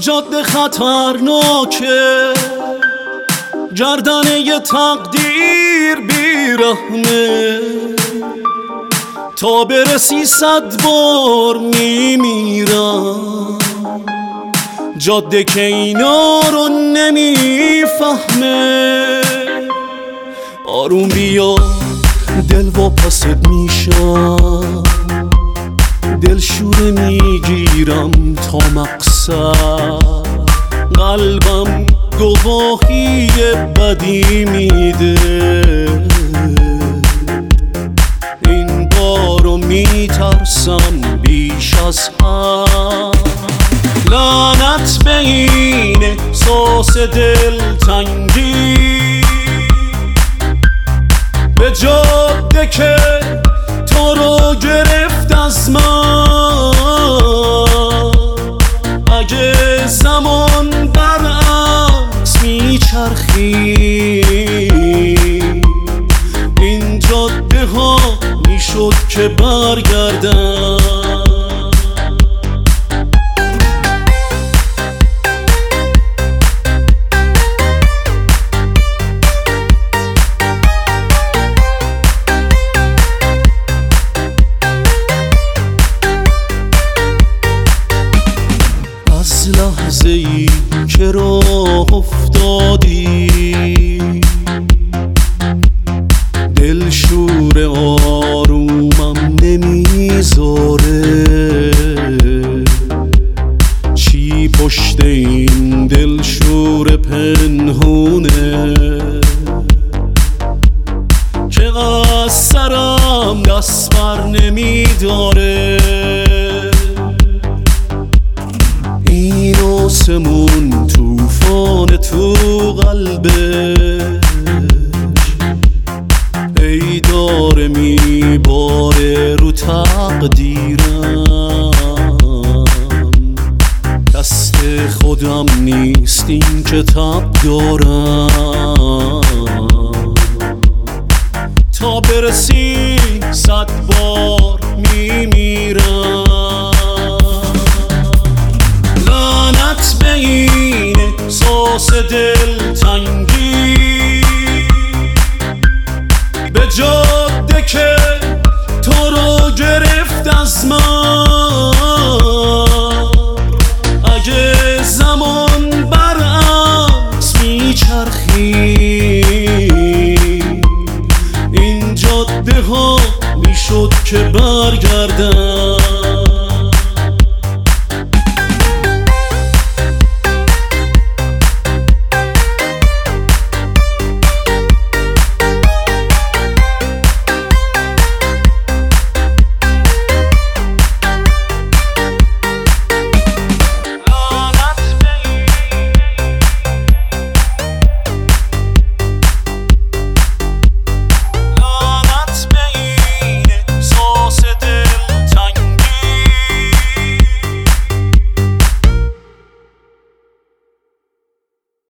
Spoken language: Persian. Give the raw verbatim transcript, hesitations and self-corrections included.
جاده خطرناکه، گردنه تقدیر بیرحمه، تا برسی صد بار میمیرم. جاده که اینا رو نمیفهمه، آروم بیا دل واپست میشم، دل شوره میگیرم تا مقصد، قلبم گواهی بدی میده، این بارو میترسم بیش از حد. لعنت به این احساس دلتنگی، به جاده که تو رو گرفت از من. اگه زمان برعکس میچرخی، این جاده ها میشد که برگردم. از لحظه ای که راه افتادی، دل شور آرومم نمیذاره. چی پشت این دل شور پنهونه که از سرم دست بر نمیداره. این آسمون توفان تو قلبش، ای داره میباره رو تقدیرم. دست خودم نیست این که تب دارم، تا برسی صد بار میمیرم. لعنت به این احساس دلتنگی، به جاده که تو رو گرفت از من. اگه زمان برعکس میچرخی، این جاده ها میشد که برگردم.